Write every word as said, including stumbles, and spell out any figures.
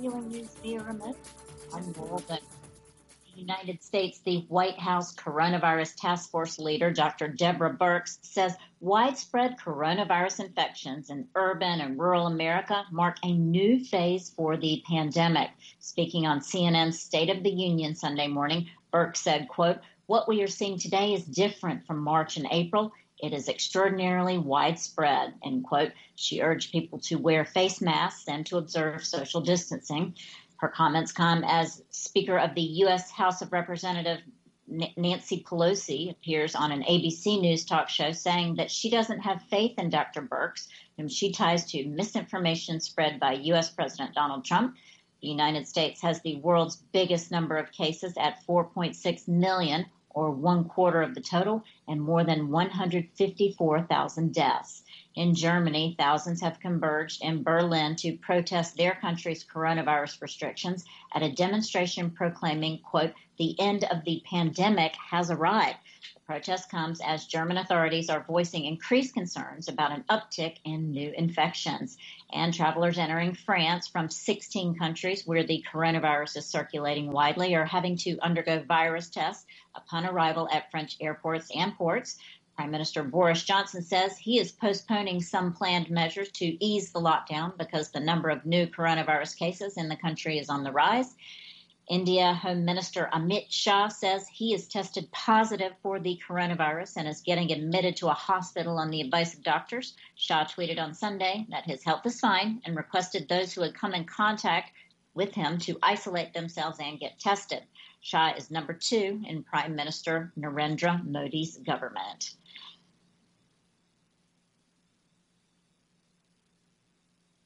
Regular news via remote. I'm Laurel Booth. The United States, the White House coronavirus task force leader, Doctor Deborah Birx, says widespread coronavirus infections in urban and rural America mark a new phase for the pandemic. Speaking on C N N's State of the Union Sunday morning, Birx said, quote, "What we are seeing today is different from March and April. It is extraordinarily widespread," end quote. She urged people to wear face masks and to observe social distancing. Her comments come as Speaker of the U S House of Representatives Nancy Pelosi appears on an A B C News talk show saying that she doesn't have faith in Doctor Birx, whom she ties to misinformation spread by U S President Donald Trump. The United States has the world's biggest number of cases at four point six million, or one quarter of the total, and more than one hundred fifty-four thousand deaths. In Germany, thousands have converged in Berlin to protest their country's coronavirus restrictions at a demonstration proclaiming, quote, "The end of the pandemic has arrived." The protest comes as German authorities are voicing increased concerns about an uptick in new infections. And travelers entering France from sixteen countries where the coronavirus is circulating widely are having to undergo virus tests upon arrival at French airports and ports. Prime Minister Boris Johnson says he is postponing some planned measures to ease the lockdown because the number of new coronavirus cases in the country is on the rise. India Home Minister Amit Shah says he is tested positive for the coronavirus and is getting admitted to a hospital on the advice of doctors. Shah tweeted on Sunday that his health is fine and requested those who had come in contact with him to isolate themselves and get tested. Shah is number two in Prime Minister Narendra Modi's government.